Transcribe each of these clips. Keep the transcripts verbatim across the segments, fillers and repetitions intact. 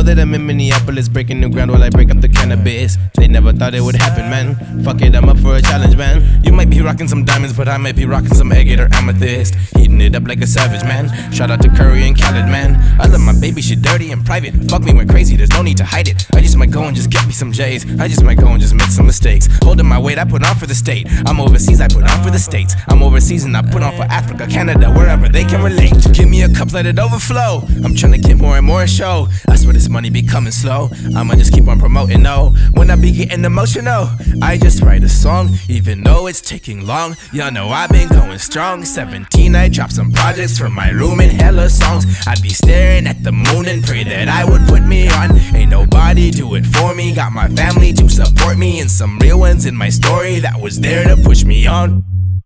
that I'm in Minneapolis, breaking new ground while I break up the cannabis. They never thought it would happen, man. Fuck it, I'm up for a challenge, man. You might be rocking some diamonds, but I might be rocking some agate or amethyst. Heating it up like a savage, man. Shout out to Curry and Khaled, man. I love my baby, she dirty and private. Fuck me when crazy, there's no need to hide it. I just might go and just get me some J's. I just might go and just make some mistakes. Holding my weight, I put on for the state. I'm overseas, I put on for the States. I'm overseas and I put on for Africa, Canada, wherever they can relate. Give me a cup, let it overflow. I'm trying to get more and more show. I swear this money be coming slow. I'ma just keep on promoting, no. When I be getting emotional, I just write a song, even though it's taking long. Y'all know I've been going strong. seventeen, I dropped some projects from my room and hella songs. I'd be staring at the moon and pray that I would put me on. Ain't nobody do it for me. Got my family to support me, and some real ones in my story that was there to push me on.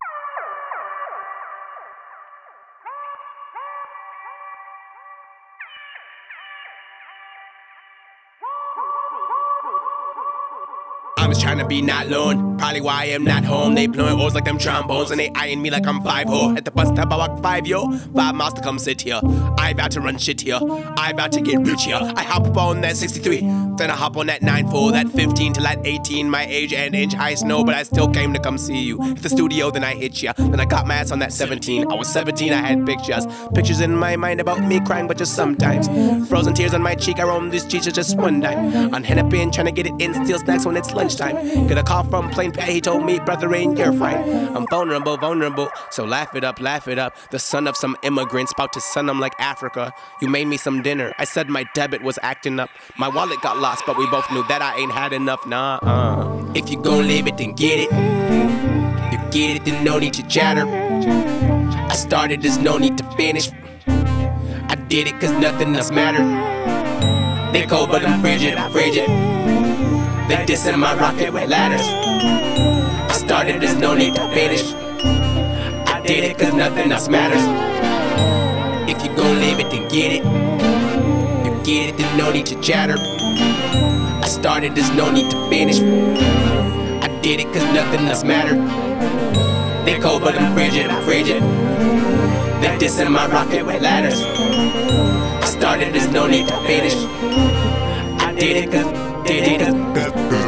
I'm just tryna be not alone, probably why I am not home. They blowing O's like them trombones, and they eyeing me like I'm five oh. At the bus stop I walk five yo, five miles to come sit here. I about to run shit here, I about to get rich here. I hop up on that sixty-three, then I hop on that nine four, that fifteen till that eighteen. My age and inch high snow, but I still came to come see you. At the studio, then I hit ya. Then I got my ass on that seventeen. I was seventeen, I had pictures, pictures in my mind about me crying, but just sometimes. Frozen tears on my cheek, I roam these streets just one time. On Hennepin, trying to get it in, steal snacks when it's lunchtime. Get a call from Plain Pat, he told me, brother, ain't you're fine. I'm vulnerable, vulnerable, so laugh it up, laugh it up. The son of some immigrants, about to sun them like Africa. You made me some dinner, I said my debit was acting up. My wallet got lost, but we both knew that I ain't had enough, nah, uh. If you gon' live it, then get it. You get it, then no need to chatter. I started, there's no need to finish. I did it cause nothing else mattered. They cold but I'm frigid, I'm frigid. They dissing my rocket with ladders. I started, there's no need to finish. I did it cause nothing else matters. If you gon' live it, then get it. You get it, then no need to chatter. I started, there's no need to finish. I did it cause nothing else mattered. They cold but I'm frigid, I'm frigid. They dissing my rocket with ladders. I started, there's no need to finish. I did it cause, did it cause